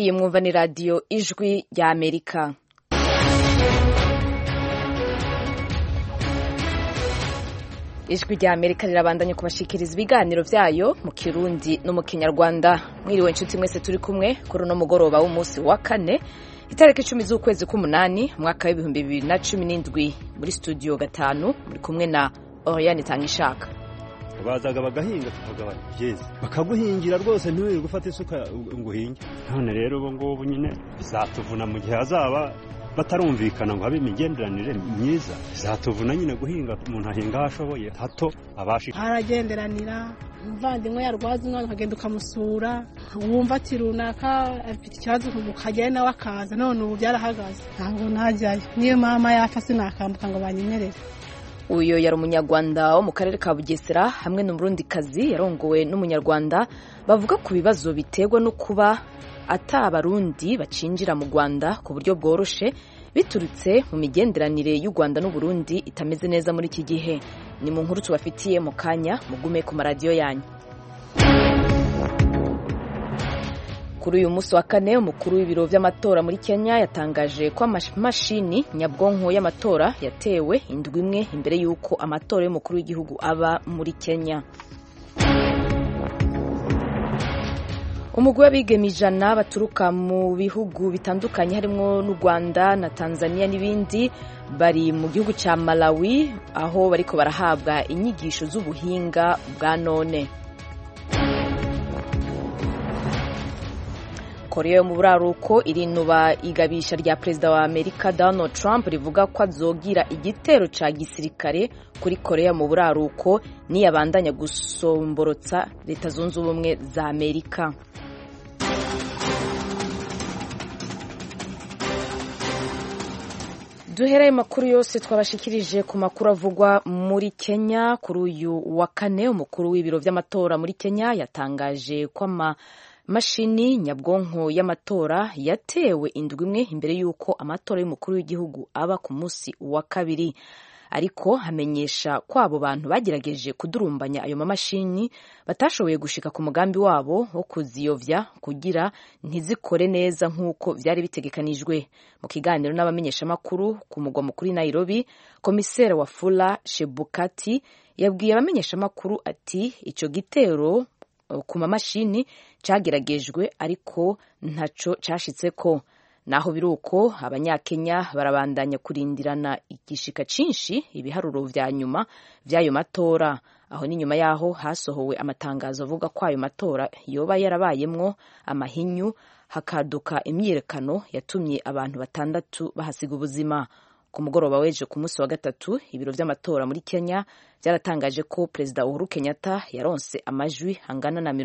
iyi mwumva ni radiyo ijwi rya Amerika. Ijwi rya Amerika rirabandanya kubashikiriza ibiganiro vyayo mu Kirundi no mu Kinyarwanda. Mwiriwe inshuti mwese turi kumwe kuri uno mugoroba w'umunsi wa kane itariki 10 z'ukwezi k'umunani mwaka w'ibihumbi 2017 muri studio 5 muri kumwe na Oriane Tangishaka. Bazaga bagahinga tuvuga yeze bakaguhingira rwose ntiwirirwe gufata isuka nguhinge. None rero ubu ngubu nyine bizatuvuna mu gihe azaba batarumvikana ngo habe imigenderanire myiza, bizatuvuna nyine guhinga umuntu ahinga ashoboye hato abashi haragenderanira umuvandimwe yarwaza umwana akagenda ukamusura wumva ati runaka afite ikibazo ukajyayo nawe akaza, none ubu byarahagaze ntabwo najyayo, niyo mama yafa sinakambuka ngo banyemerere. Uyo yari umunyarwanda wo mu karere ka Bugesera hamwe n'umurundikazi yarongowe n'umunyarwanda bavuga ku bibazo biterwa no kuba atabarundi bacinjira mu Rwanda ku buryo bworoshe biturutse mu migenderanire y'u Rwanda n'u Burundi itameze neza muri iki gihe. Ni mu nkuru tubafitiye mu kanya, mugume ku maradiyo yanyu. Kuri uyu munsi wa kane umukuru w'ibiro vy'amatora muri Kenya yatangaje ko amashini nyabwonko y'amatora yatewe indwi imwe imbere y'uko amatora y'umukuru w'igihugu aba muri Kenya. Umugwi w'abigeme 100 baturuka mu bihugu bitandukanye harimo n'u Rwanda na Tanzania n'ibindi bari mu gihugu ca Malawi aho bariko barahabwa inyigisho z'ubuhinga bwa none. Korea yo mu buraruko irinuba igabisha rya Perezida wa Amerika Donald Trump rivuga ko azogira igitero ca gisirikare kuri Korea mu buraruko niyabandanya gusomborotsa Leta Zunze Ubumwe za Amerika. Duhereye makuru yose twabashikirije ku makuru avugwa muri Kenya. Kuri uyu wa kane umukuru w'ibiro vy'amatora muri Kenya yatangaje ko mashini nyabwonko y'amatora yatewe indwi imwe imbere y'uko amatora y'umukuru w'igihugu aba ku munsi wa kabiri, ariko hamenyesha ko abo bantu bagerageje kudurumbanya ayo mamashini batashoboye gushika ku mugambi wabo wo kuziyovya kugira ntizikore neza nk'uko vyari bitegekanijwe. Mu kiganiro n'abamenyeshamakuru ku mugwa mukuru Nairobi, komiseri wa Fula Shebukati yabwiye abamenyeshamakuru ati ico gitero ku mamashini cageragejwe ariko ntaco cashitseko. Naho biruko abanyakenya barabandanya kurindirana igishika cinshi ibiharuro vya nyuma vy'ayo matora. Aho ni nyuma yaho hasohowe amatangazo avuga ko ayo matora yoba yarabayemwo amahinyu, hakaduka imyiyerekano yatumye abantu 6 bahasiga ubuzima. Ku mugoroba w'ejo ku munsi wa gatatu ibiro vy'amatora muri Kenya byaratangaje ko Perezida Uhuru Kenyatta yaronse amajwi angana na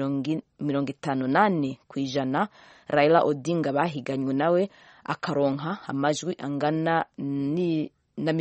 58%, Raila Odinga bahiganywe nawe akaronka amajwi angana na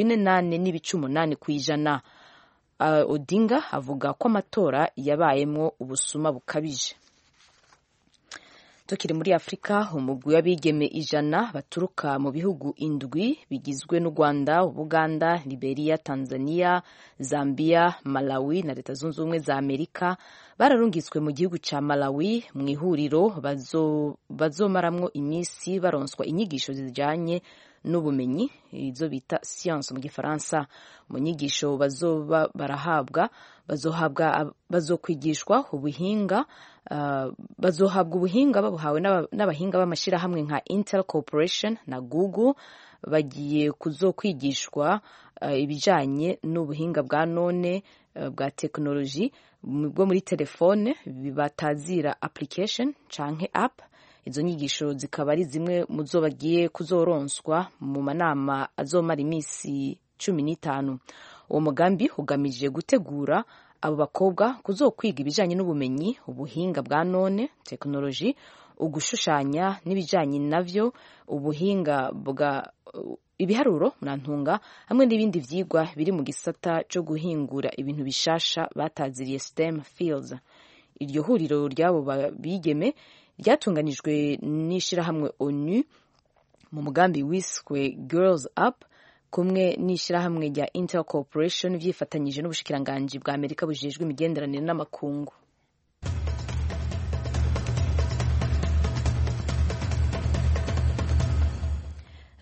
48.8%. Odinga avuga ko amatora yabayemwo ubusuma bukabije. Tukiri muri Afrika, umugwi w'abigeme 100 baturuka mu bihugu indwi bigizwe n'u Rwanda, Uganda, Liberia, Tanzania, Zambia, Malawi na Leta Zunze Ubumwe za Amerika bararungitswe mu gihugu ca Malawi mu ihuriro bazomaramwo imisi baronswa inyigisho zijanye n'ubumenyi, izo bita science mu Gifaransa. Mu nyigisho bazoba barahabwa bazokwigishwa ubuhinga bazohabwa ubuhinga babuhawe n'abahinga b'amashirahamwe nka Intel Corporation na Google. Bagiye kuzokwigishwa ibijanye n'ubuhinga bwa none bwa technology bwo muri telefone bibatazira application canke app. Izo nyigisho zikaba ari zimwe mu zo bagiye kuzoronswa mu manama azomara imisi 15. Uwo mugambi ugamije gutegura abo bakobwa kuzokwiga ibijanye n'ubumenyi, ubuhinga bwa none technology, ugushushanya n'ibijanye navyo, ubuhinga bwa ibiharuro munantunga hamwe n'ibindi vyigwa biri mu gisata cyo guhingura ibintu bishasha bataziriye STEM fields. Iryo huriro ryabo bigeme ryatunganijwe n'ishirahamwe ONU mu mugambi wiswe Girls Up kumwe n'ishirahamwe rya Intel Corporation vyifatanyije n'ubushikiranganji bwa Amerika bujejwe imigenderanire n'amakungu.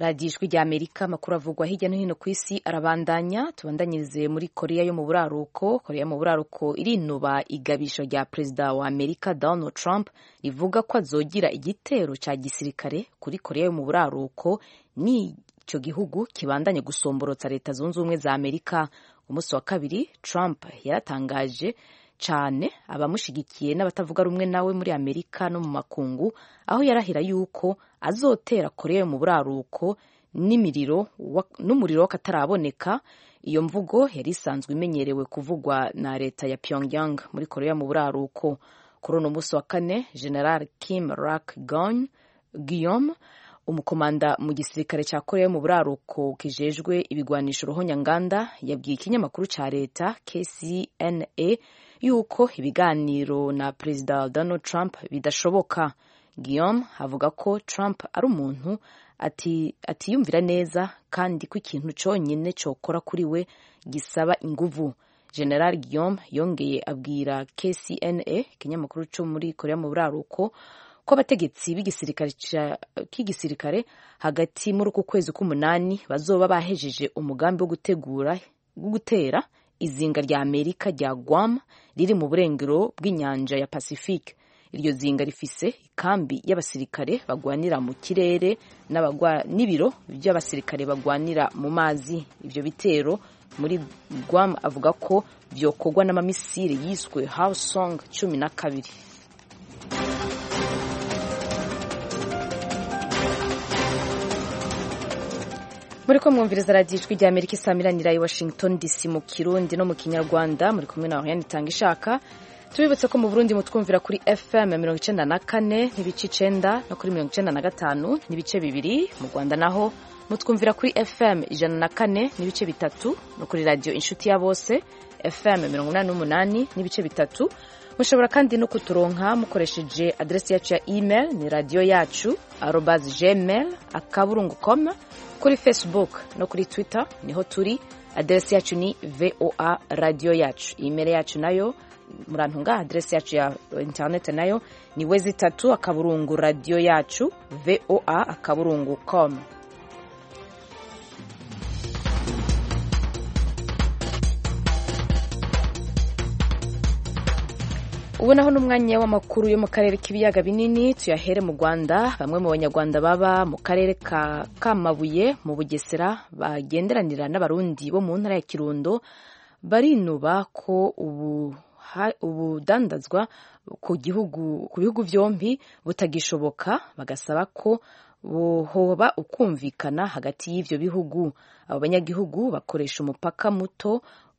radiyo ijwi rya Amerika, amakuru avugwa hirya no hino ku isi arabandanya. Tubandanyirize muri Korea yo mu buraruko. Korea yo mu buraruko irinuba igabisho rya perezida wa Amerika Donald Trump rivuga ko azogira igitero cya gisirikare kuri Korea yo mu buraruko n'icyo gihugu kibandanye gusomborotsa leta zunze ubumwe za Amerika. Umunsi wa kabiri Trump yaratangaje cyane abamushigikiye n'abatavuga rumwe nawe muri Amerika no mu makungu, aho yarahira yuko azotera Korea yo mu buraruko n'umuriro w'akataraboneka. Iyo mvugo yari isanzwe imenyerewe kuvugwa na leta ya Pyongyang muri Korea yo mu buraruko. Kuri uno munsi wa kane, General Kim Guillaume, umukomanda mu gisirikare cya Korea yo mu buraruko kijejwe ibigwanisho ruhonyanganda, yabwiye ikinyamakuru cya leta KCNA yuko ibiganiro na perezida Donald Trump bidashoboka. Guillaume avuga ko Trump ari umuntu atiyumvira neza kandi ko ikintu cyonyine cyokora kuri we gisaba inguvu. General Guillaume yongeye abwira KCNA, ikinyamakuru cyo muri Korea mu buraruko, ko abategetsi b'igisirikare hagati muri uku kwezi k'umunani bazoba bahejeje umugambi wo gutera izinga rya Amerika rya Guam riri mu burengero bw'inyanja ya Pacifique. Iryo zinga rifise ikambi y'abasirikare bagwanira mu kirere n'ibiro by'abasirikare bagwanira mu mazi. Ivyo bitero muri Guam avuga ko vyokorwa n'amamisire yiswe Hwasong 12. Muriko mwumviriza radiyo ijwi rya Amerika isamiranira i Washington DC mu Kirundi no mu Kinyarwanda. Muri kumwe na Oriane Itangishaka. Tubibutse ko mu Burundi mutwumvira kuri FM 94 n'ibice 9 no kuri 95 n'ibice 2. Mu Rwanda naho mutwumvira kuri FM 104 n'ibice 3 no kuri radio Inshuti ya Bose FM 88 n'ibice 3. Mushobora kandi no kuturonka mukoresheje adresi yacu ya email ni radio yacu @gmail.com. Kuri Facebook no kuri Twitter niho turi. Adresi yacu ni VOA radio yacu. Email yacu nayo murantunga. Adresi yacu ya internet nayo ni wezi3 radio yacu voa.com. Ubu naho n'umwanya w'amakuru yo mu karere k'ibiyaga binini. Tuyahere mu Rwanda. Bamwe mu banyarwanda baba mu karere ka Kamabuye mu Bugesera bagenderanira n'abarundi bo mu ntara ya Kirundo barinuba ko ubudandazwa ku bihugu byombi butagishoboka, bagasaba ko hoba ukumvikana hagati y'ivyo bihugu. Abo banyagihugu bakoresha umupaka muto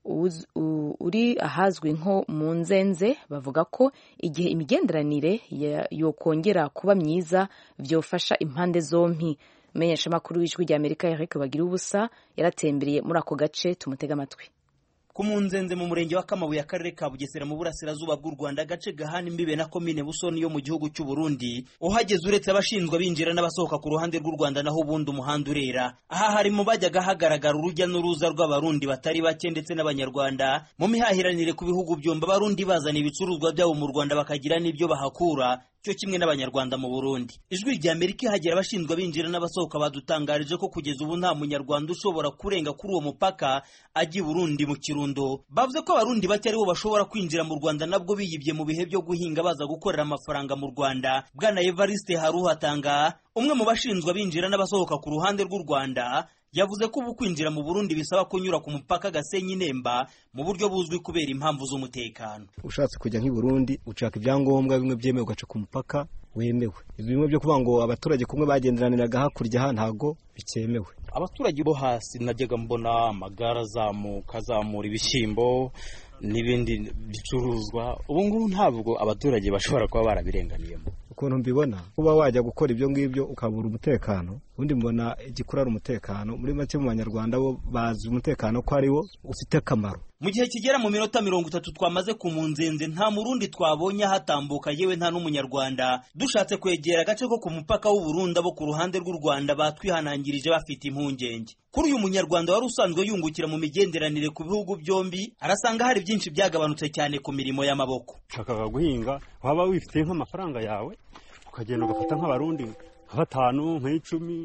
uri ahazwi nko mu Nzenze, bavuga ko igihe imigenderanire yokongera kuba myiza vyofasha impande zompi. Menyesha makuru w'ijwi rya Amerika Eric Bagirubusa yaratembereye muri ako gace, tumutega amatwi. Ku Munzenze mu murenge wa Kamabuye akarere ka Bugesera mu burasirazuba bw'u Rwanda, agace gahana imbibe na komine Busoni yo mu gihugu cy'u Burundi. Uhageze uretse abashinzwe binjira n'abasohoka ku ruhande rw'u Rwanda naho ubundi umuhanda urera. Aha harimo bajyaga hagaragara urujya n'uruza rw'abarundi batari bake ndetse n'abanyarwanda mu mihahiranire ku bihugu byombi. Abarundi bazana ibicuruzwa byabo mu Rwanda bakagira n'ibyo bahakura cyo kimwe n'abanyarwanda mu Burundi. Ijwi rya Amerika ihagera abashinzwe binjira n'abasohoka badutangarije ko kugeza ubu nta munyarwanda ushobora kurenga kuri uwo mupaka ajya i Burundi mu Kirundo. Bavuze ko abarundi bake aribo bashobora kwinjira mu Rwanda nabwo biyibye mu bihe byo guhinga baza gukorera amafaranga mu Rwanda. Bwana Evariste Haruhatanga, umwe mu bashinzwe binjira n'abasohoka ku ruhande rw'u Rwanda, yavuze ko ubu kwinjira mu Burundi bisaba kunyura ku mupaka Gasenyi Nemba mu buryo buzwi kubera impamvu z'umutekano. Ushatse kujya nk'i Burundi ucaka ibyangombwa bimwe byemewe ugaca ku mupaka wemewe. Bimwe byo kuvuga ngo abaturage kumwe bagenderaniraga hakurya ntago bikemewe. Abaturage bo hasi najyaga mbona amagara azamura ibishyimbo n'ibindi bicuruzwa, ubu ngubu ntabwo abaturage bashobora kuba barabirenganiyemo. Ukuntu mbibona, kuba wajya gukora ibyo ngibyo ukabura umutekano, ubundi mbona igikurara umutekano. Muri make mu banyarwanda bo bazi umutekano ko ari wo ufite akamaro. Mu gihe kigera mu minota 30 twamaze ku Munzenze nta murundi twabonye hatambuka, yewe nta n'umunyarwanda. Dushatse kwegera agace ko ku mupaka w'u Burundi abo ku ruhande rw'u Rwanda batwihanangirije bafite impungenge. Kuri uyu munyarwanda wari usanzwe yungukira mu migenderanire ku bihugu byombi, arasanga hari byinshi byagabanutse cyane ku mirimo y'amaboko. Ushaka guhinga waba wifite nk'amafaranga yawe ukagenda ugafata nk'abarundi 5 nk'icumi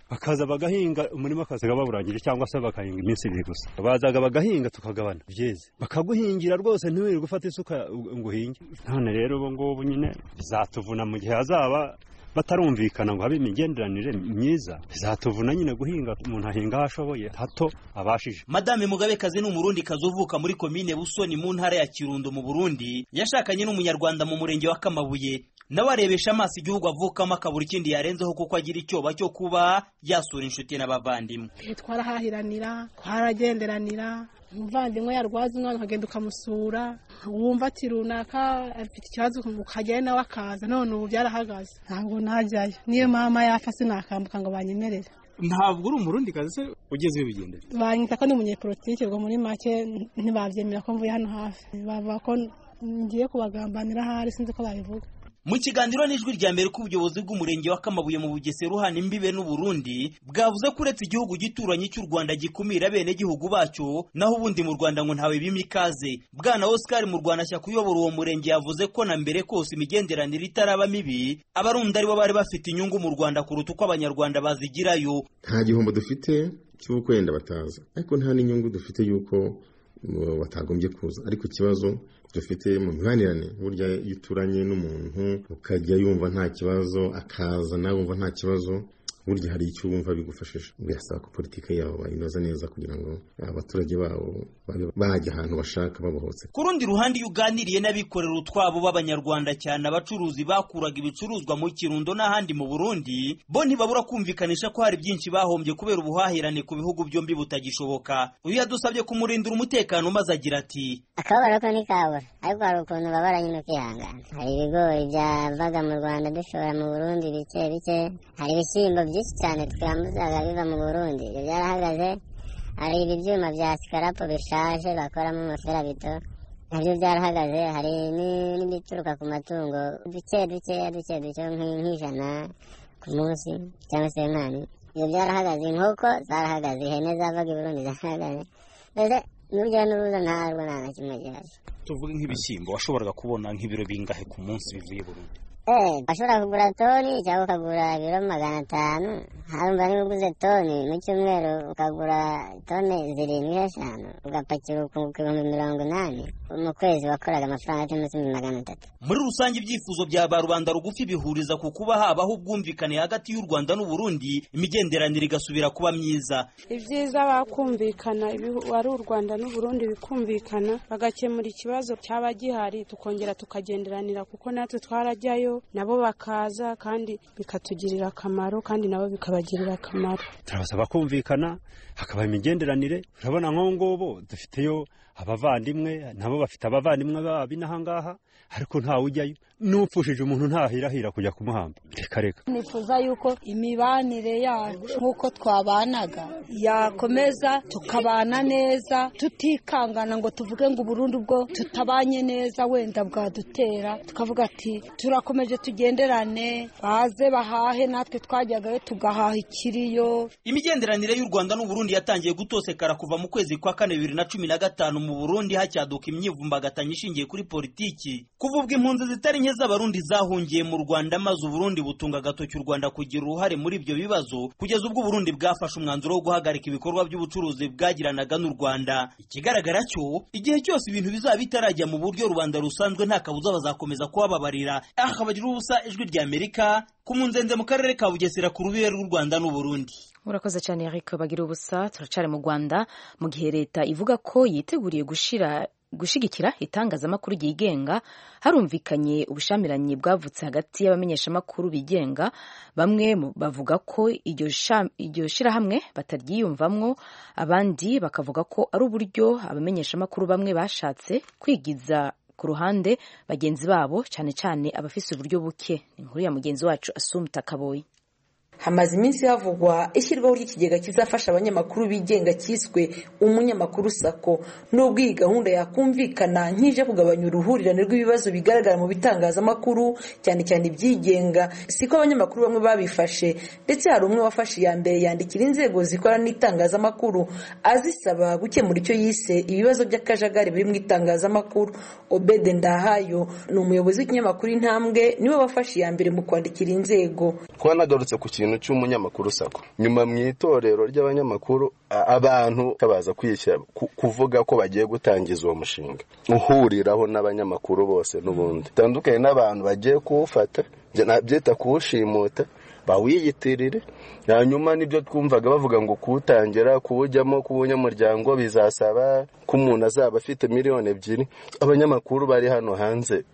bakaza bagahinga umurima akazaga bawurangije cyangwa se bakahinga iminsi 2 gusa bazaga bagahinga tukagabana byeze bakaguhingira rwose ntiwirirwe gufata isuka ngo uhinge. None rero ubu ngubu nyine bizatuvuna mu gihe hazaba batarumvikana ngo habe imigenderanire myiza, bizatuvuna nyine guhinga umuntu ahinga ashoboye hato abashije. Madame Mugabekazi ni umurundi kazovuka muri komine Busoni mu ntara ya Kirundo mu Burundi, yashakanye n'umunyarwanda mu murenge wa Kamabuye. Nawe arebesha amaso igihugu avukamo akabura ikindi yarenzeho kuko agira icyoba cyo kuba yasura inshuti n'abavandimwe. Twarahahiranira, twaragenderanira, umuvandimwe yarwaza umwana ukagenda ukamusura, wumva ati runaka afite ikibazo ukajyayo nawe akaza, none ubu byarahagaze ntabwo najyayo. Niyo mama yafa sinakambuka ngo banyemerere. Ntabwo uri umurundi kazi se ugeze bigendera? Banyita ko ndi umunyepolitike ngo muri make ntibabyemera ko mvuye hano hafi, bavuga ko ngiye kubagambanira ahari sinzi ko babivuga. Mu kiganiro n'ijwi rya mbere k'ubuyobozi bw'umurenge wa Kamabuye mu Bugesera uhana imbibe n'u Burundi bwavuze ko uretse igihugu gituranye cy'u Rwanda gikumira bene gihugu bacyo, naho ubundi mu Rwanda ngo ntawe bimikaze. Bwana Oscar mu Rwanda cya kuyobora uwo murenge yavuze ko na mbere kose imigenderanire itaraba mibi, abarundi aribo bari bafite inyungu mu Rwanda kuruta uko abanyarwanda bazigirayo. Nta gihombo dufite cy'uko wenda bataza, ariko nta n'inyungu dufite yuko batagombye kuza. Ariko ikibazo dufite mu mibanirane, burya iyo uturanye n'umuntu ukajya yumva nta kibazo akaza nawe wumva nta kibazo, burya hari icyo wumva bigufashije. Birasaba ko politiki yabo bayinoza neza kugira ngo abaturage babo bajya ahantu bashaka babohotse. Ku rundi ruhande iyo uganiriye n'abikorera utwabo b'abanyarwanda cyane abacuruzi bakuraga ibicuruzwa mu Kirundo n'ahandi mu Burundi, bo ntibabura kumvikanisha ko hari byinshi bahombye kubera ubuhahirane ku bihugu byombi butagishoboka. Uyu yadusabye kumurindira umutekano maze agira ati akababaro ko ntikabura, ariko hari ukuntu babara nyine ukihangana. Hari ibigori byavaga mu Rwanda dushora mu Burundi bike bike, hari ibishyimbo byinshi cyane twambuzaga biva mu Burundi, ibyo byarahagaze. Hari ibi byuma bya sikarapo bishaje bakoramo amaferabito, nabyo byarahagaze. Hari n'ibituruka ku matungo duke nk'ijana ku munsi cyangwa se nani, ibyo byarahagaze. Inkoko zarahagaze, ihene zavaga i Burundi zarahagaze. Mbese n'urujya n'uruza ntarwo nta na kimwe gihaje. Tuvuge nk'ibishyimbo washoboraga kubona nk'ibiro bingahe ku munsi bivuye i Burundi? Bashobora kugura toni cyangwa ukagura ibiro 500. Harumva niba uguze toni mu cyumweru ukagura toni 7-5 ugapakira ukunguka 80. Mu kwezi wakoraga amafaranga cyangwa 300. Muri rusange ibyifuzo bya ba rubanda rugufi bihuriza ku kuba habaho ubwumvikane hagati y'u Rwanda n'u Burundi, imigenderanire igasubira kuba myiza. Ibyiza bakumvikana wari u Rwanda n'u Burundi bikumvikana bagakemura ikibazo cyaba gihari, tukongera tukagenderanira kuko natwe twarajyayo nabo bakaza kandi bikatugirira akamaro kandi nabo bikabagirira akamaro. Turabasaba kumvikana hakaba imigenderanire. Urabona nko ngobo dufiteyo abavandimwe, nabo bafite abavandimwe babi nahangaha, ariko nta ujyayo. N'upfushije umuntu ntahirahira kujya kumuhamba. Reka nifuza yuko imibanire yacu nk'uko twabanaga yakomeza, tukabana neza tutikangana ngo tuvuge ngo Burundi ubwo tutabanye neza wenda bwadutera, tukavuga ati turakomeje tugenderane, baze bahahe natwe twajyagayo tugahaha ikiriyo. Imigenderanire y'u Rwanda n'u Burundi yatangiye gutosekara kuva mu kwezi kwa 2015 mu Burundi hacyaduka imyivumbagatanyo ishingiye kuri politiki. Kuvubwa impunzi zitari nke z'abarundi zahungiye mu Rwanda, maze Burundi butunga agatoki u Rwanda kugira uruhare muri ibyo bibazo, kugeza ubwo Burundi bwafashe umwanzuro wo guhagarika ibikorwa by'ubucuruzi bwagiranaga n'u Rwanda. Ikigaragara cyo igihe cyose ibintu bizaba bitarajya mu buryo rubanda rusanzwe nta kabuza bazakomeza kubabarira. Bagira ubusa, ijwi rya Amerika ku Munzenze mu karere ka Bugesera ku rubibe rw'u Rwanda n'u Burundi. Urakoze cyane Eric. Bagira ubusa, turacari mu Rwanda mu gihe leta ivuga ko yiteguriye gushigikira itangazamakuru ryigenga. Harumvikanye ubushamiranye bwavutse hagati y'abamenyeshamakuru bigenga, bamwe bavuga ko iryo shirahamwe bataryiyumvamwo, abandi bakavuga ko ari uburyo abamenyeshamakuru bamwe bashatse kwigiza ku ruhande bagenzi babo, cyane cyane abafise uburyo buke. Inkuru ya mugenzi wacu Asumta Kaboyi. Hamaze iminsi havugwa ishyirwaho ry'ikigega kizafasha abanyamakuru bigenga cyiswe umunyamakuru sako. Nubwo iyi gahunda yakumvikana nk'ije kugabanya uruhurirane rw'ibibazo bigaragara mu bitangazamakuru cyane cyane ibyigenga, siko abanyamakuru bamwe babifashe, ndetse hari umwe wafashe iya mbere yandikira inzego zikora n'itangazamakuru azisaba gukemura icyo yise ibibazo by'akajagari biri mu itangazamakuru. Obede Ndahayo ni umuyobozi w'ikinyamakuru Intambwe, niwe wafashe iya mbere mu kwandikira inzego. Nagarutse ku kintu kintu cy'umunyamakuru sako nyuma mu itorero ry'abanyamakuru abantu kabaza kwishyira kuvuga ko bagiye gutangiza uwo mushinga uhuriraho n'abanyamakuru bose n'ubundi tandukanye n'abantu bagiye kuwufata byita kuwushimuta bawiyitirire hanyuma nibyo twumvaga bavuga ngo kuwutangira kuwujyamo kuwunyamuryango bizasaba ko umuntu azaba afite 2 miliyoni. Abanyamakuru bari hano hanze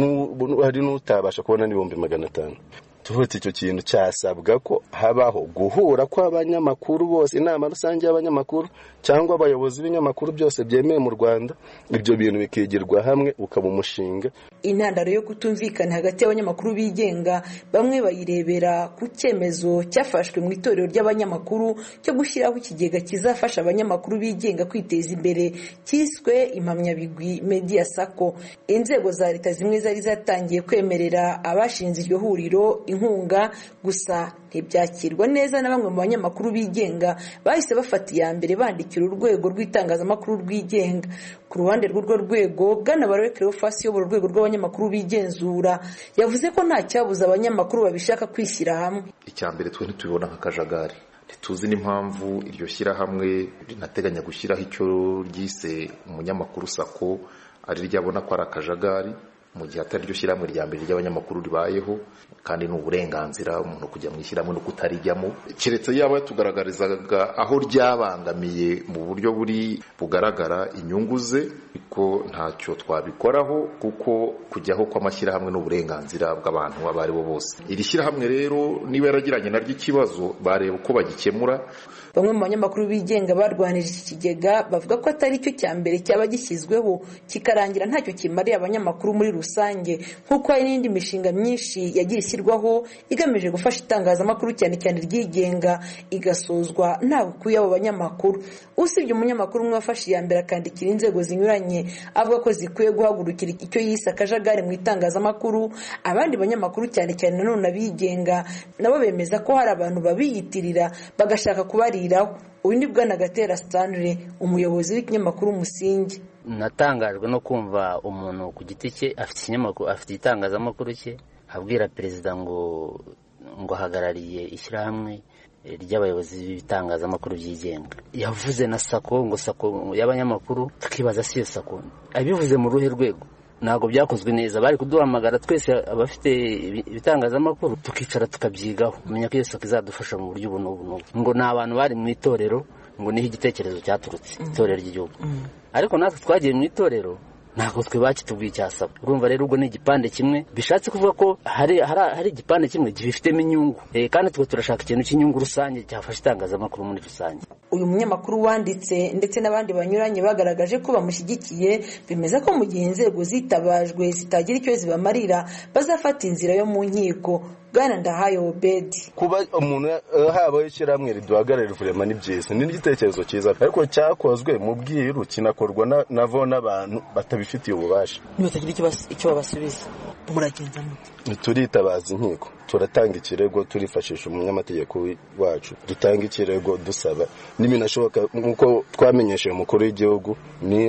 hari n'utabasha kubona n'ibihumbi 500. Tuvuze icyo kintu cyasabwa ko habaho guhura kw'abanyamakuru bose, inama rusange y'abanyamakuru cyangwa abayobozi b'inyamakuru byose byemeye mu Rwanda, ibyo bintu bikigirwa hamwe ukaba umushinga. Intandaro yo kutumvikana hagati y'abanyamakuru bigenga bamwe bayirebera ku cyemezo cyafashwe mu itorero ry'abanyamakuru cyo gushyiraho ikigega kizafasha abanyamakuru bigenga kwiteza imbere cyiswe Impamyabigwi Media Sacco. Inzego za leta zimwe zari zatangiye kwemerera abashinze iryo huriro inkunga, gusa ntibyakirwa neza na bamwe mu banyamakuru bigenga bahise bafata iya mbere bandikira urwego rw'itangazamakuru rwigenga. Ku ruhande rw'urwo rwego, Bwana Barore Cleophas uyobora urwego rw'abanyamakuru bigenzura yavuze ko nta cyabuza abanyamakuru babishaka kwishyira hamwe. Icyambere twe ntitubibona nk'akajagari, ntituzi n'impamvu iryo shyirahamwe rinateganya gushyiraho icyo ryise umunyamakuru sako ari ryabona ko ari akajagari mu gihe atari ryo shyirahamwe rya mbere ry'abanyamakuru ribayeho, kandi ni uburenganzira umuntu kujya mu ishyirahamwe no kutarijyamo, keretse yaba yatugaragarizaga aho ryabangamiye mu buryo bugaragara inyungu ze, ko ntacyo twabikoraho kuko kujyaho kw'amashyirahamwe n'uburenganzira bw'abantu abo ari bo bose. Iri shyirahamwe rero niba yaragiranye naryo ikibazo bareba uko bagikemura. Bamwe mu banyamakuru bigenga barwanije iki kigega bavuga ko atari cyo cya mbere cyaba gishyizweho kikarangira ntacyo kimariye abanyamakuru muri rusange, nk'uko hari n'indi mishinga myinshi yagiye ishyirwaho igamije gufasha itangazamakuru cyane cyane ryigenga igasozwa nta bukuye abo banyamakuru. Usibye umunyamakuru umwe wafashe iya mbere akandikira inzego zinyuranye avuga ko zikwiye guhagurukira icyo yise akajagari mu itangazamakuru, abandi banyamakuru cyane cyane nanone abigenga nabo bemeza ko hari abantu babiyitirira bagashaka kubariraho. Uyu ni Bwana Gatera Stanley, umuyobozi w'ikinyamakuru Umusingi. Natangajwe no kumva umuntu ku giti cye afite ikinyamakuru, afite itangazamakuru cye, abwira perezida ngo hagarariye ishyirahamwe ry'abayobozi b'ibitangazamakuru byigenga. Yavuze na sako ngo sako y'abanyamakuru, tukibaza si yo sako. Abivuze mu ruhe rwego? Ntabwo byakozwe neza. Bari kuduhamagara twese abafite ibitangazamakuru tukicara tukabyigaho, menya ko iyo sako izadufasha mu buryo ubu ngo ni abantu bari mu itorero, ngo niho igitekerezo cyaturutse, itorero ry'igihugu. Ariko natwe twagiye mu itorero ntabwo twe bakitubwiye cyasaba. Urumva rero ubwo ni igipande kimwe, bishatse kuvuga ko hari igipande kimwe gifitemo inyungu, kandi twe turashaka ikintu cy'inyungu rusange cyafasha itangazamakuru muri rusange. Uyu munyamakuru wanditse ndetse n'abandi banyuranye bagaragaje ko bamushyigikiye, bemeza ko mu gihe inzego zitabajwe zitagira icyo zibamarira bazafata inzira yo mu nkiko. Bwana Ndahayo Obedi: kuba umuntu habaho ishyirahamwe riduhagararira vurema ni byiza, ni n'igitekerezo cyiza, ariko cyakozwe mu bwiru kinakorwa navo n'abantu batabifitiye ububasha. Ntibatagira icyo babasubiza, muragenza mute? Turitabaza inkiko, turatanga ikirego, turifashisha umunyamategeko wacu, dutanga ikirego dusaba n'ibinashoboka, nkuko twamenyesheje umukuru w'igihugu ni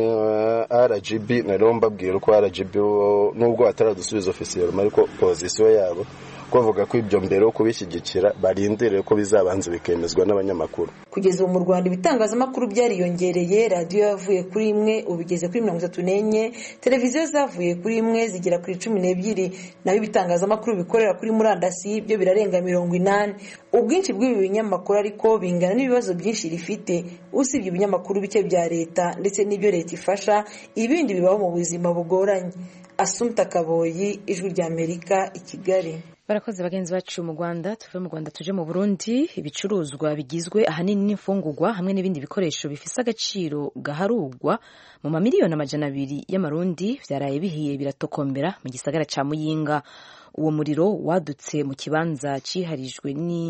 RGB. Nari mbabwira ko RGB nubwo ataradusubiza officiel, ariko position yabo kuvuga ko ibyo mbere yo kubishyigikira barindire ko bizabanza bikemezwa n'abanyamakuru. Kugeza ubu mu Rwanda ibitangazamakuru byariyongereye, radiyo yavuye kuri imwe ubigeze kuri 34, televiziyo zavuye kuri imwe zigera kuri 12, naho ibitangazamakuru bikorera kuri murandasi byo birarenga 80. Ubwinshi bw'ibi binyamakuru ariko bingana n'ibibazo byinshi rifite, usibye ibinyamakuru bike bya leta ndetse n'ibyo leta ifasha, ibindi bibaho mu buzima bugoranye. Assumpta Kaboyi, Ijwi ry'Amerika, i Kigali. Barakoze bagenzi bacu mu Rwanda. Tuve mu Rwanda tuje mu Burundi. Ibicuruzwa bigizwe ahanini n'imfungurwa hamwe n'ibindi bikoresho bifise agaciro gaharugwa mu mamiliyoni 200 y'amarundi vyaraye bihiye biratokombera mu gisagara ca Muyinga. Uwo muriro wadutse mu kibanza ciharijwe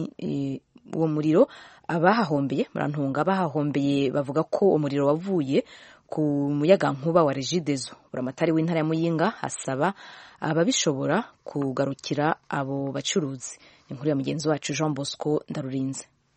uwo muriro abahahombeye bavuga ko umuriro wavuye ku muyaga nkuba wa Regideso. Buramatari w'intara ya Muyinga asaba ababishobora kugarukira abo bacuruzi. Inkuru ya mugenzi wacu Jean Bosco Ndarurinze.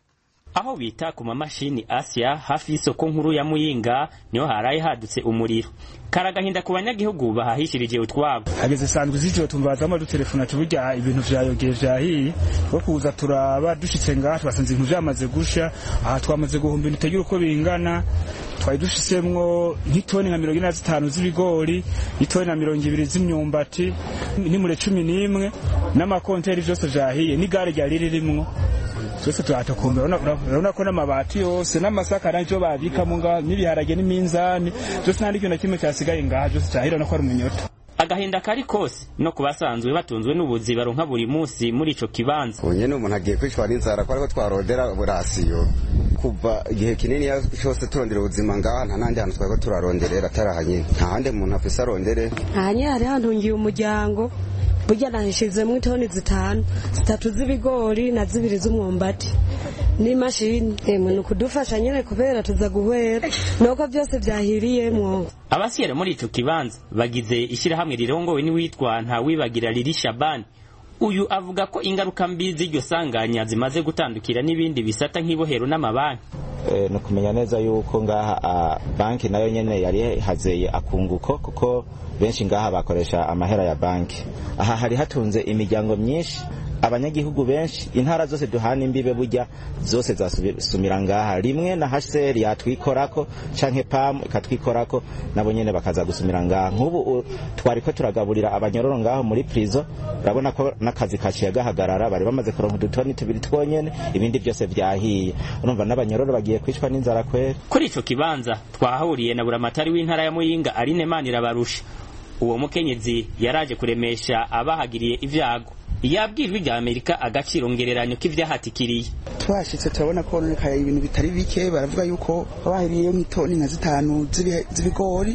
aho bita ku mamashini Asia hafi y'isoko nkuru ya Muyinga niho haraye hadutse umuriro. Karagahinda ku banyagihugu bahahishirije utwabo. Hageze sanzwe zityo tumbazamo dutelefona tuburya ibintu vyayogeje vyahiye bwo kuza turaba dushitse ngaha twasanze ibintu vyamaze gusha. Aha twamaze guhumba ibintu uko bingana, twari dushisemwo nk'itoni nka 45 z'ibigori, itoni na 20 z'imyumbati, n'imure 11 n'amakonteri vyose vyahiye n'igare ryari ririmwo. Twese turatakumbe urabona ko n'amabati yose n'amasaka n'icyo babika mu ngaha n'ibiharage n'iminzani byose nta n'ikintu kimwe cyasigaye ngaha byose cyahira no ko ari umunyota. Agahinda kari kose no kubasanzwe batunzwe n'ubuzi baronka buri munsi muri ico kibanza. Nyene umuntu agiye kwishwa n'inzara ko ariko twarondera burasiyo kuva igihe kinini cyose turondera ubuzima ngaha nta nandi hantu twako turaronderera atarahanye nta hande umuntu afise arondere. Hanye hari hantungiye umuryango burya nahishizemo itoni 5 3 z'ibigori na 2 z'umwumbati n'imashini emwe kudufasha nyene kubera tuza guhera noko byose byahiriyemwo. Abasiyera muri ico kibanza bagize ishirahamwe rirongowe n'uwitwa Ntawibagira Lili Shabani. Uyu avuga ko ingaruka mbi z'iryo sanganya zimaze gutandukira n'ibindi bisata nk'ibohero n'amabanki. No kumenya neza yuko ngaha banki nayo nyene yari hazeye akunguko kuko benshi ngaha bakoresha amahera ya banki. Aha hari hatunze imiryango myinshi, abanyagihugu benshi, intara zose duhana imbibe burya zose zasumira ngaha. Rimwe na HCR yatwikorako canke PAM ikatwikorako nabo nyene bakaza gusumira ngaha. Nk'ubu twariko turagaburira abanyororo ngaho muri prison, urabona ko nakazi kaciye gahagarara, bari bamaze kuronka udutoni 2 twonyene, ibindi byose vyahiye. Urumva n'abanyororo bagiye kwicwa n'inzara kwera. Kuri ico kibanza twahahuriye na buramatari w'intara ya Muyinga Aline Manirabarusha. Uwo mukenyezi yaraje kuremesha abahagiriye ivyago. Yabwirijwe rya Amerika agaciro ngereranyo k'ivyahatikiriye. Twashitse turabona ko nonekaye ibintu bitari bike, baravuga yuko bahiriye nk'itoni nka 5 z'ibigori,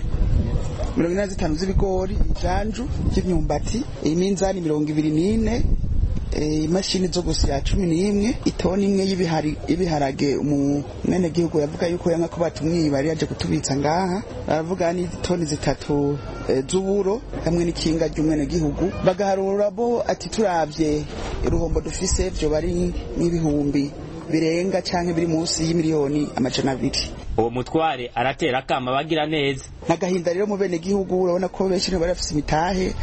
45 z'ibigori, ijanju y'imyumbati, iminzani 24, imashini zo gusya 11, itoni imwe y'ibiharage. Umwene gihugu yavuga yuko yanka ko batumwiba yaje kutubitsa ngaha, baravuga ni itoni 3 z'uburo hamwe n'ikinga ry'umwene gihugu. Bagaharura bo ati turavye uruhombo dufise byo bari n'ibihumbi birenga canke biri munsi y'imiliyoni 200. Uwo mutware aratera kama bagira neza. Nagahinda rero mu bene gihugu urabona ko benshi bari bafise imitahe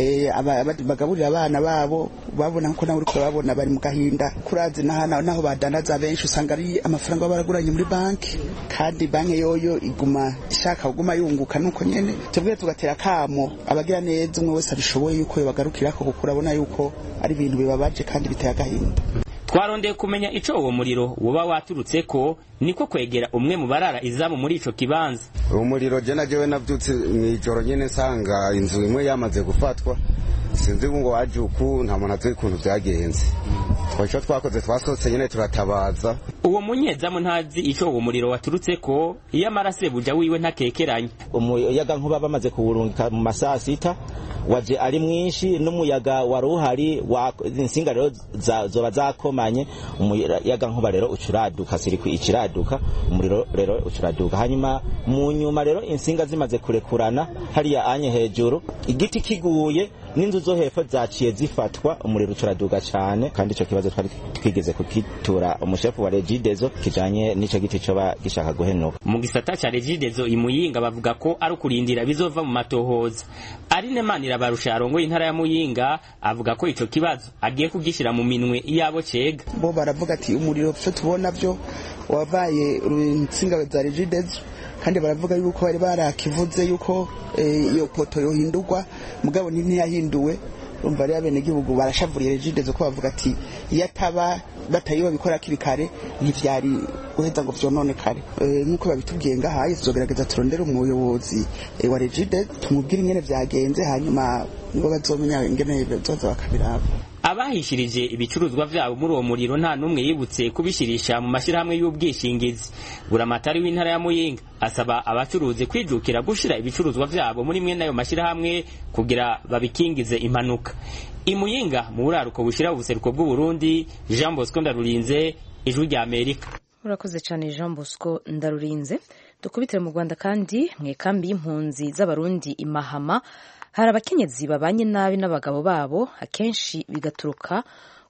bagaburira abana babo, babona ko nawe uriko babona bari mu gahinda. Kuraze naho badanaza benshi usanga ari amafaranga baraguranye muri banki, kandi banki yoyo iguma ishaka kuguma yunguka nuko nyene. Tubwe tugatera kamo abagira neza umwe wese abishoboye yuko yobagarukirako kuko urabona yuko ari ibintu bibabaje kandi biteye agahinda. Twarondeye kumenya ico uwo muriro woba waturutse ko niko kwegera umwe mu barara izamu muri ico kibanza. Uwo muriro je najewe navyutse mwijoro nyene nsanga inzu imwe yamaze gufatwa, sinzi ngo waje uku nta muntu azi ukuntu vyagenze. Twaco twakoze twasotse nyene turatabaza. Uwo munyezamu ntazi ico uwo muriro waturutse ko iyo amarase buja wiwe ntakekeranye. Umuyaga nkuba bamaze kuwurungika mu masaha 6 waje ari mwinshi, n'umuyaga waruhari insinga rero zoba zakomanye, umuyaga nkuba rero ucuraduka, siriko ikiraduka, umuriro rero ucuraduka. Hanyuma mu nyuma rero insinga zimaze kurekurana hariya anye hejuru, igiti kiguye n'inzu zo hepfo zaciye zifatwa, umuriro ucuraduka cyane. Kandi ico kibazo twari twigeze kukitura umushefu wa Regidezo kijanye n'ico giti cyo gishaka guhenuka. Mu gisata ca Regidezo imuyinga bavuga ko ari kurindira bizova mu matohoza. Aline Manirabarusha arongoye intara ya Muyinga avuga ko ico kibazo agiye kugishira mu minwe yabo cega. Bo baravuga ati umuriro cyo tubona byo wabaye urutsinga za Regidezo, kandi baravuga yuko bari barakivuze yuko iyo poto yohindurwa, mugabo ntiyahinduwe. Urumva rero abene gihugu barashavuriye Regidezo ko bavuga ati yataba batayiba bikora kibikare ntivyari guheza ngo vyonone kare. Nkuko babitubwiye ngahaye tuzogerageza turondera umuyobozi wa Regidezo tumubwira ingene vyagenze, hanyuma ngo bazomenya ingene bizoza bakabiraba. Abahishirije ibicuruzwa vyabo muri uwo muriro nta numwe yibutse kubishirisha mu mashirahamwe y'ubwishingizi. Buramatari w'intara ya Muyinga asaba abacuruzi kwijukira gushira ibicuruzwa vyabo muri mwe nayo mashirahamwe kugira babikingize impanuka. Imuyinga mu buraruko bushira ubuseruko bw'u Burundi, Jean Bosco Ndarurinze, Ijwi rya Amerika. Urakoze cyane Jean Bosco Ndarurinze. Dukubitire mu Rwanda kandi mwekambi y'impunzi z'abarundi imahama hari abakenyezi babanye nabi n'abagabo babo, akenshi bigaturuka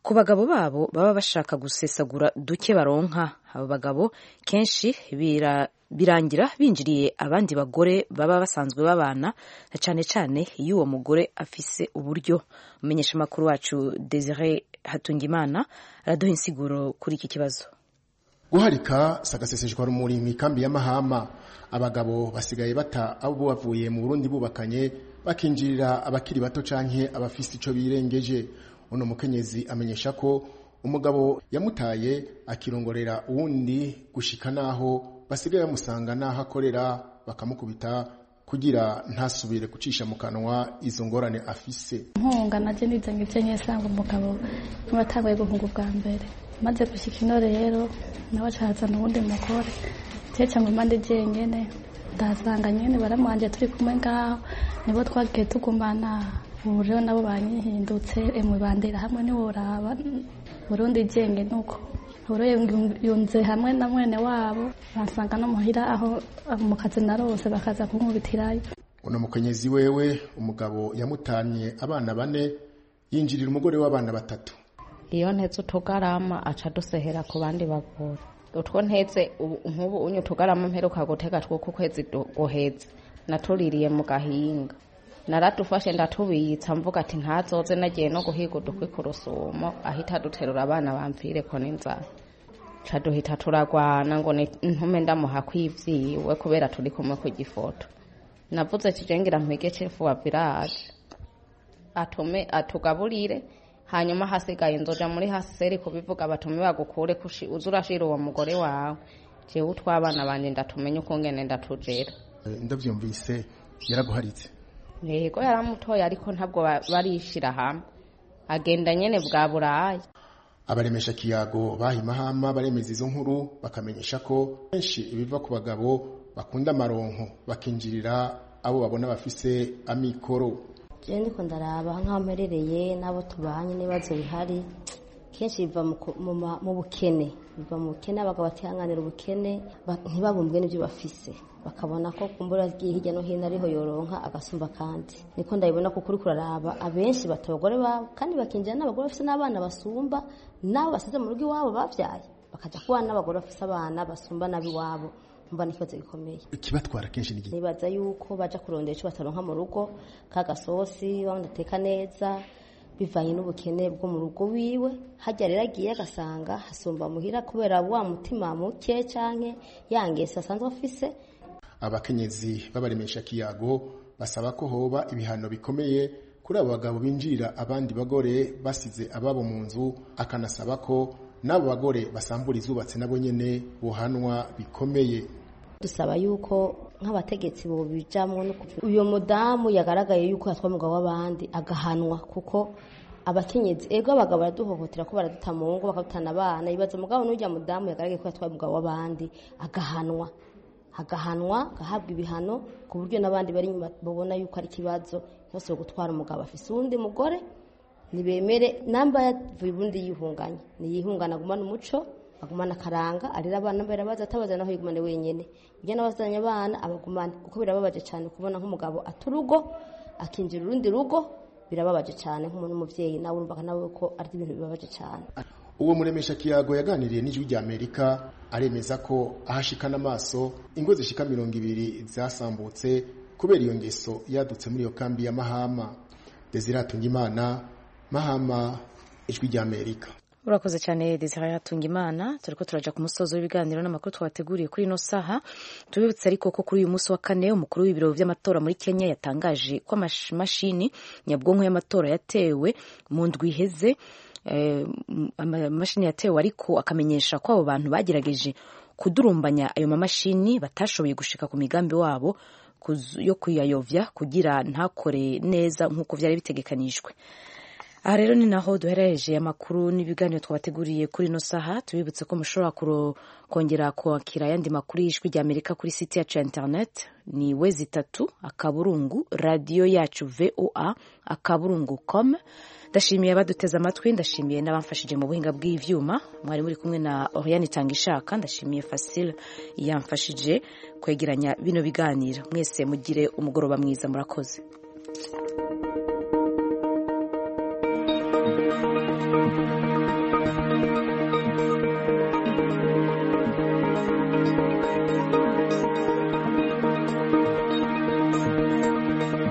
ku bagabo babo baba bashaka gusesagura duke baronka. Abo bagabo kenshi birangira binjiriye abandi bagore baba basanzwe babana, na cane cane iyo uwo mugore afise uburyo. Umenyesha makuru wacu Desire Hatungimana araduha insiguro kuri iki kibazo. Guharika sagaseseshwa rumuri mu ikambi ya Mahama, abagabo basigaye bata abo bavuye mu Burundi bubakanye bakinjirira abakiri bato canke abafise ico birengeje. Uno mukenyezi amenyesha ko umugabo yamutaye akirongorera uwundi gushika naho basigaye bamusanga naho akorera bakamukubita kugira ntasubire gucisha mu kanwa izo ngorane afise. Nkunga naje nizanye ivyo nyesanga umugabo n'abatanguye guhunga bwa mbere, maze gushika ino rero nawe acazana uwundi mugore cece ngo mande jenyene ndasanga nyene baramwanje turi kumwe ngaho nibo twagiye tugumana. Ubu rero nabo banyihindutse emwe bandera hamwe niworaba Burundi jenge nuko yunze hamwe na mwene wabo basanga no muhira aho mu kazi narose bakaza kunkubitirayo. Uno mukenyezi wewe umugabo yamutanye abana 4 yinjirira umugore w'abana 3. Iyo ntetse utugarama aca dusehera ku bandi bagore. Utwo ntetse nkubu unyu tugarama mperuka gutega two kukwezi goheze natuririye mu gahinga. Naratufashe ndatubitsa mvuga ati ntazoze nagiye no guhiga udukwi ku rusumo ahita duterura abana bampfire ko n'inzara. Caduhita turagwana ngo ntume ndamuha kwivyiwe kubera turi kumwe ku gifoto. Navuze kijengira mpige chefu wa village atume atugaburire hanyuma hasigaye nzoja muri haseri kubivuga batume bagukure uzurashira uwo mugore wawe. Je utwabana banje ndatumenye uko ngene ndatujera. Ndavyumvise yaraguharitse. Yego yaramutoye ariko ntabwo barishira hamwe agenda nyene bwa burayi. Abaremesha kiyago bahimahama baremeza izo nkuru bakamenyesha ko benshi ibiva ku bagabo bakunda amaronko bakinjirira abo babona bafise amikoro. Je ndiko ndaraba nkamperereye nabo tubanye nibazo bihari kenshi biva mu bukene, biva mu bukene abagabo batihanganira ubukene ntibabumbwe n'ibyo bafise bakabona ko kumbura hirya no hino ariho yoronka agasumba kandi. Niko ndabibona ko kuri kuraraba abenshi batogore babo kandi bakinjira n'abagore bafise n'abana basumba nabo basize mu rugo iwabo bavyaye bakaja kubana n'abagore bafise abana basumba nabi wabo. Mba nikibazo gikomeye. Ikibatwara kenshi nigi. Nibaza yuko baja kurondera ico bataronka mu rugo kagasosi bandateka neza bivanye n'ubukene bwo mu rugo wiwe. Hajya rero agiye agasanga hasumba muhira kubera wa mutima muke canke yangese asanzwe afise. Abakenyezi babaremesha kiyago basaba ko hoba ibihano bikomeye kuri abo bagabo binjirira abandi bagore basize ababo mu nzu, akanasaba ko n'abo bagore basambura izubatse nabo nyene bohanwa bikomeye. Dusaba yuko nk'abategetsi bo bijamwo no uyo mudamu yagaragaye yuko yatwa mugabo w'abandi agahanwa, kuko abakenyezi ego abagabo baraduhohotera ko baraduta mu ngo bakabutana abana. Ibaza mugabo n'ujya mudamu yagaragaye ko yatwa mugabo w'abandi agahanwa gahabwa ibihano ku buryo n'abandi bari nyuma babona yuko ari kibazo bose gutwara umugabo afise undi mugore nibemere namba yavuye ubundi yihunganye niyihungana gumana umuco agumana karanga arira abana mbere baza atabaza naho yigumane wenyene ujya n'abazanye abana abagumana kuko birababaje cyane kubona nk'umugabo aturugo akinjira urundi rugo birababaje cyane nk'umuntu umuvyeyi nawe urumva nawe ko ari ibintu bibabaje cyane. Uwo muremesha kiyago yaganiriye n'ijwi rya Amerika aremeza ko ahashikana amaso ingo zishika 200 zasambutse kubera iyo ngeso yadutse muri iyo kambi ya Mahama. Desire Hatungimana, Mahama, ijwi rya Amerika. Urakoze cyane Desire Hatungimana. Turiko turaja ku musozo w'ibiganiro n'amakuru twabateguriye kuri ino saha. Tubibutse ariko ko kuri uyu munsi wa kane umukuru w'ibiro by'amatora muri Kenya yatangaje ko amashini nyabwonko y'amatora yatewe mu ndwi iheze. Amamashini yatewe ariko akamenyesha ko abo bantu bagerageje kudurumbanya ayo mamashini batashoboye gushika ku migambi wabo yo kuyayovya kugira ntakore neza nk'uko vyari bitegekanijwe. Aha rero ni naho duhereje amakuru n'ibiganiro twabateguriye kuri ino saha. Tubibutse ko mushobora kongera kwakira ayandi makuru y'ijwi rya Amerika kuri site yacu ya internet ni wezi3 radio yacu voa.com. Ndashimiye abaduteze amatwi, ndashimiye n'abamfashije mu buhinga bw'ivyuma. Mwari muri kumwe na Oriane Tangishaka, ndashimiye Facile yamfashije kwegeranya bino biganiro. Mwese mugire umugoroba mwiza, murakoze.